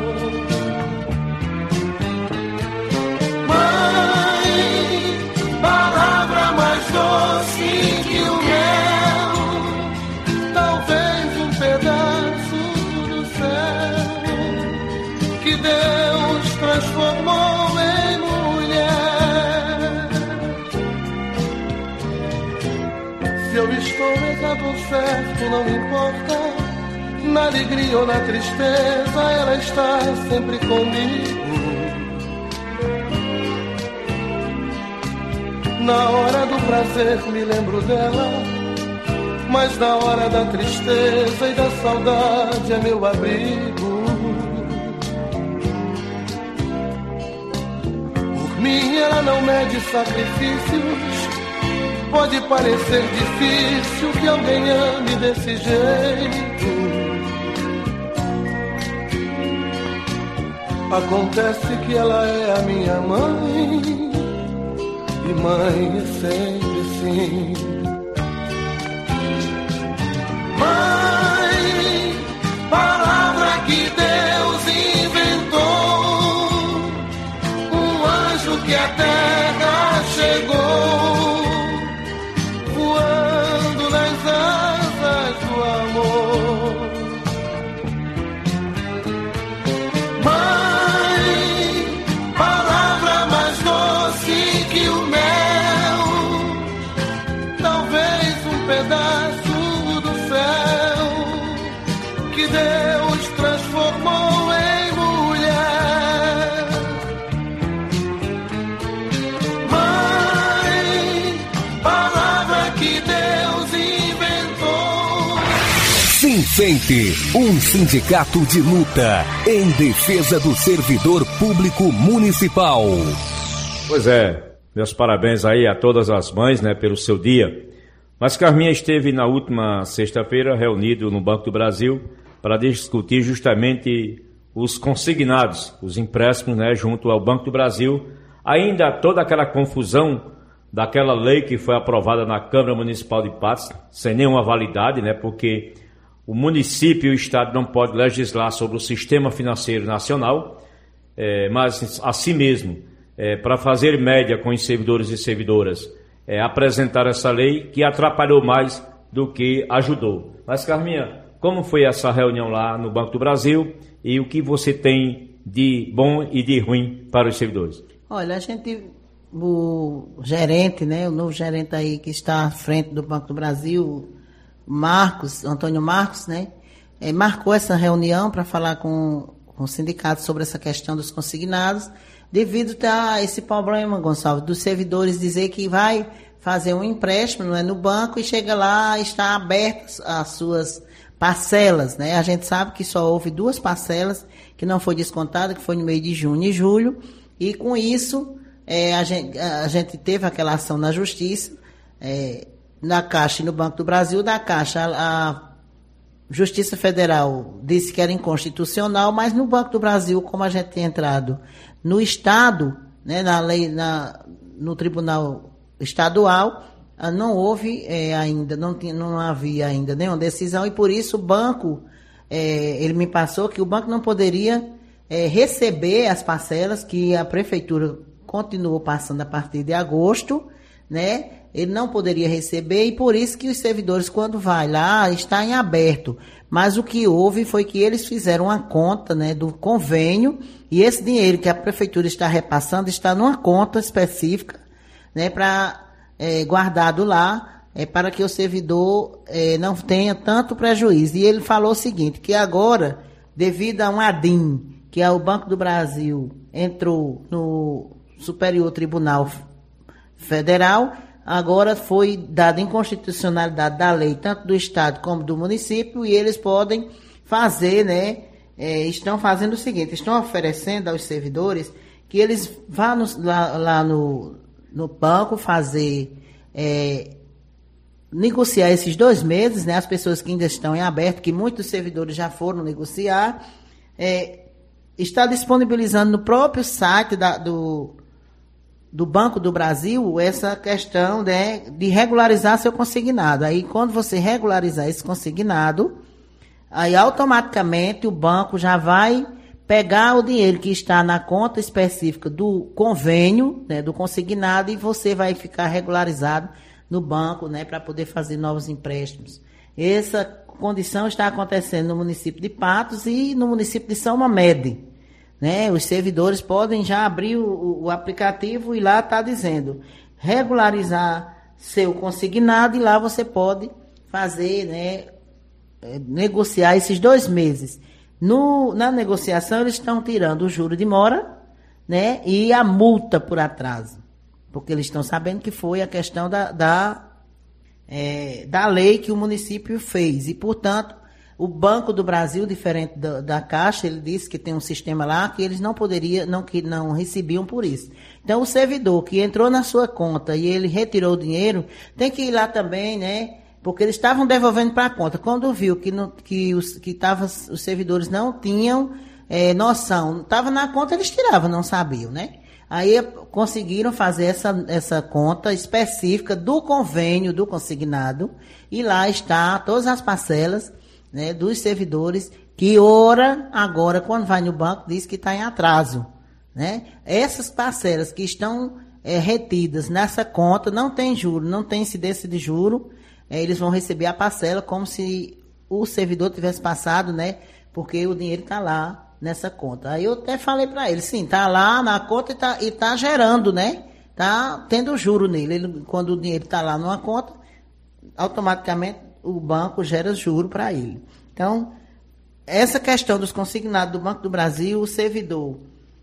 Mãe, palavra mais doce que o mel, talvez um pedaço do céu que Deus transformou em mulher. Se eu estou errado ou certo, não importa. Na alegria ou na tristeza, ela está sempre comigo. Na hora do prazer me lembro dela, mas na hora da tristeza e da saudade é meu abrigo. Por mim ela não mede sacrifícios. Pode parecer difícil que alguém ame desse jeito. Acontece que ela é a minha mãe. E mãe é sempre assim. Mãe, palavra que Deus inventou, chegou, voando nas asas do amor. Mãe, palavra mais doce que o mel, talvez um pedaço do céu que Deus transformou em mulher. Mãe, palavra que Deus inventou. Sinfente, um sindicato de luta em defesa do servidor público municipal. Pois é, meus parabéns aí a todas as mães, né, pelo seu dia. Mas Carminha esteve na última sexta-feira reunido no Banco do Brasil para discutir justamente os consignados, os empréstimos, né, junto ao Banco do Brasil. Ainda toda aquela confusão daquela lei que foi aprovada na Câmara Municipal de Patos, sem nenhuma validade, né, porque o município e o Estado não podem legislar sobre o sistema financeiro nacional, é, mas assim mesmo, é, para fazer média com os servidores e servidoras, é, apresentar essa lei que atrapalhou mais do que ajudou. Mas, Carminha, como foi essa reunião lá no Banco do Brasil e o que você tem de bom e de ruim para os servidores? Olha, a gente, o gerente, né, o novo gerente aí que está à frente do Banco do Brasil, Marcos, Antônio Marcos, né, é, marcou essa reunião para falar com, com o sindicato sobre essa questão dos consignados, devido a esse problema, Gonçalves, dos servidores dizer que vai fazer um empréstimo, não é, no banco e chega lá, está aberto as suas parcelas, né? A gente sabe que só houve duas parcelas que não foi descontada, que foi no mês de junho e julho, e com isso é, a, gente, a gente teve aquela ação na Justiça, é, na Caixa e no Banco do Brasil. Da Caixa, a, a Justiça Federal disse que era inconstitucional, mas no Banco do Brasil, como a gente tem entrado no Estado, né, na lei, na, no Tribunal Estadual, não houve é, ainda, não, tinha, não havia ainda nenhuma decisão, e por isso o banco, é, ele me passou que o banco não poderia é, receber as parcelas que a Prefeitura continuou passando a partir de agosto, né? Ele não poderia receber, e por isso que os servidores, quando vai lá, está em aberto. Mas o que houve foi que eles fizeram uma conta, né, do convênio, e esse dinheiro que a Prefeitura está repassando está numa conta específica, né, para é, guardado lá, é, para que o servidor é, não tenha tanto prejuízo. E ele falou o seguinte, que agora, devido a um A D I M, que é o Banco do Brasil, entrou no Superior Tribunal Federal, agora foi dada inconstitucionalidade da lei, tanto do Estado como do município, e eles podem fazer, né, é, estão fazendo o seguinte, estão oferecendo aos servidores que eles vá no, lá, lá no, no banco fazer, é, negociar esses dois meses, né, as pessoas que ainda estão em aberto, que muitos servidores já foram negociar, é, está disponibilizando no próprio site da, do do Banco do Brasil essa questão, né, de regularizar seu consignado. Aí, quando você regularizar esse consignado, aí automaticamente o banco já vai pegar o dinheiro que está na conta específica do convênio, né, do consignado, e você vai ficar regularizado no banco, né, para poder fazer novos empréstimos. Essa condição está acontecendo no município de Patos e no município de São Mamede. Né, os servidores podem já abrir o, o aplicativo e lá está dizendo regularizar seu consignado, e lá você pode fazer, né, negociar esses dois meses. No, na negociação eles estão tirando o juro de mora, né, e a multa por atraso, porque eles estão sabendo que foi a questão da, da, é, da lei que o município fez, e portanto o Banco do Brasil, diferente da, da Caixa, ele disse que tem um sistema lá que eles não poderiam, não, que não recebiam por isso. Então, o servidor que entrou na sua conta e ele retirou o dinheiro, tem que ir lá também, né? Porque eles estavam devolvendo para a conta. Quando viu que, não, que, os, que tava, os servidores não tinham é, noção, estava na conta, eles tiravam, não sabiam, né? Aí conseguiram fazer essa, essa conta específica do convênio do consignado, e lá está todas as parcelas, né, dos servidores, que ora, agora, quando vai no banco, diz que está em atraso. Né? Essas parcelas que estão é, retidas nessa conta, não tem juro, não tem incidência de juro, é, eles vão receber a parcela como se o servidor tivesse passado, né? Porque o dinheiro está lá nessa conta. Aí eu até falei para ele, sim, está lá na conta e está e tá gerando, né? Está tendo juro nele. Ele, quando o dinheiro está lá numa conta, automaticamente o banco gera juro para ele. Então, essa questão dos consignados do Banco do Brasil, o servidor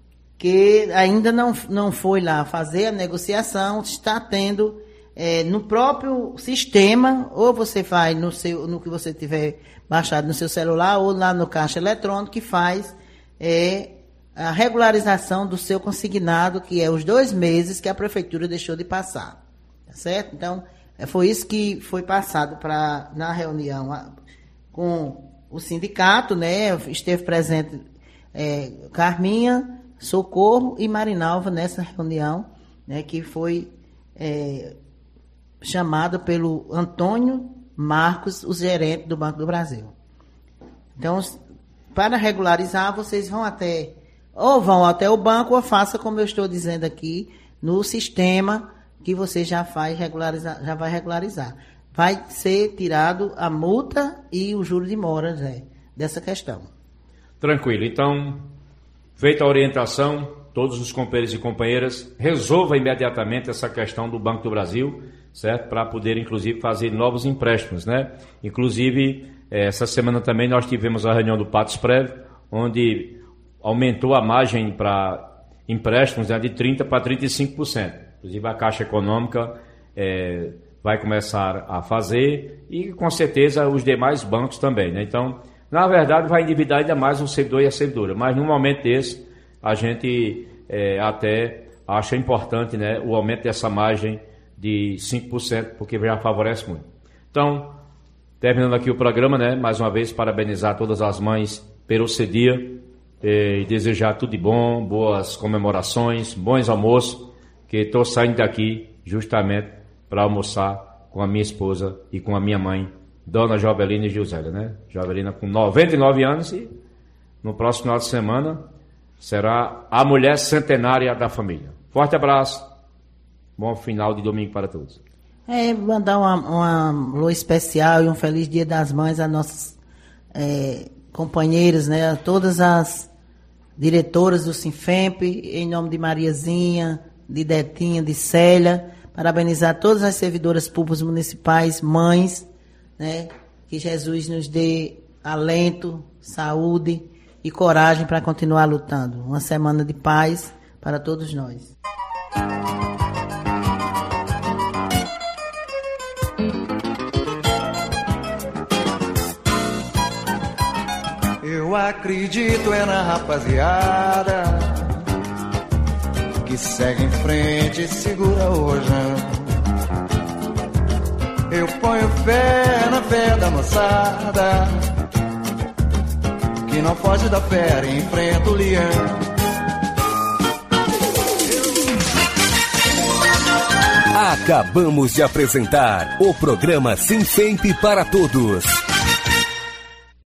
que ainda não, não foi lá fazer a negociação, está tendo é, no próprio sistema, ou você vai no, seu, no que você tiver baixado no seu celular, ou lá no caixa eletrônico, que faz é, a regularização do seu consignado, que é os dois meses que a prefeitura deixou de passar. Tá certo? Então, foi isso que foi passado pra, na reunião a, com o sindicato, né? Esteve presente é, Carminha, Socorro e Marinalva nessa reunião, né, que foi é, chamada pelo Antônio Marcos, o gerente do Banco do Brasil. Então, para regularizar, vocês vão até, ou vão até o banco, ou faça como eu estou dizendo aqui, no sistema que você já vai regularizar, já vai regularizar. Vai ser tirado a multa e o juro de mora, né, dessa questão. Tranquilo. Então, feita a orientação, todos os companheiros e companheiras, resolva imediatamente essa questão do Banco do Brasil, certo? Para poder, inclusive, fazer novos empréstimos, né? Inclusive, essa semana também nós tivemos a reunião do Patsprev, onde aumentou a margem para empréstimos, né, de trinta por cento para trinta e cinco por cento. Inclusive, a Caixa Econômica é, vai começar a fazer e, com certeza, os demais bancos também, né? Então, na verdade, vai endividar ainda mais o servidor e a servidora. Mas, num momento desse, a gente é, até acha importante, né, o aumento dessa margem de cinco por cento, porque já favorece muito. Então, terminando aqui o programa, né, mais uma vez, parabenizar todas as mães pelo seu dia e desejar tudo de bom, boas comemorações, bons almoços, que estou saindo daqui justamente para almoçar com a minha esposa e com a minha mãe, Dona Jovelina e Giusélia, né? Jovelina com noventa e nove anos e no próximo final de semana será a mulher centenária da família. Forte abraço, bom final de domingo para todos. É, mandar uma, uma lua especial e um feliz Dia das Mães a nossas é, companheiras, né? A todas as diretoras do Sinfemp, em nome de Mariazinha, de Detinha, de Célia, parabenizar todas as servidoras públicas municipais, mães, né? Que Jesus nos dê alento, saúde e coragem para continuar lutando. Uma semana de paz para todos nós. Eu acredito é na rapaziada que segue em frente e segura hoje. Eu ponho fé na fé da moçada que não foge da fé e enfrenta o leão. Acabamos de apresentar o programa Sinfemp para Todos.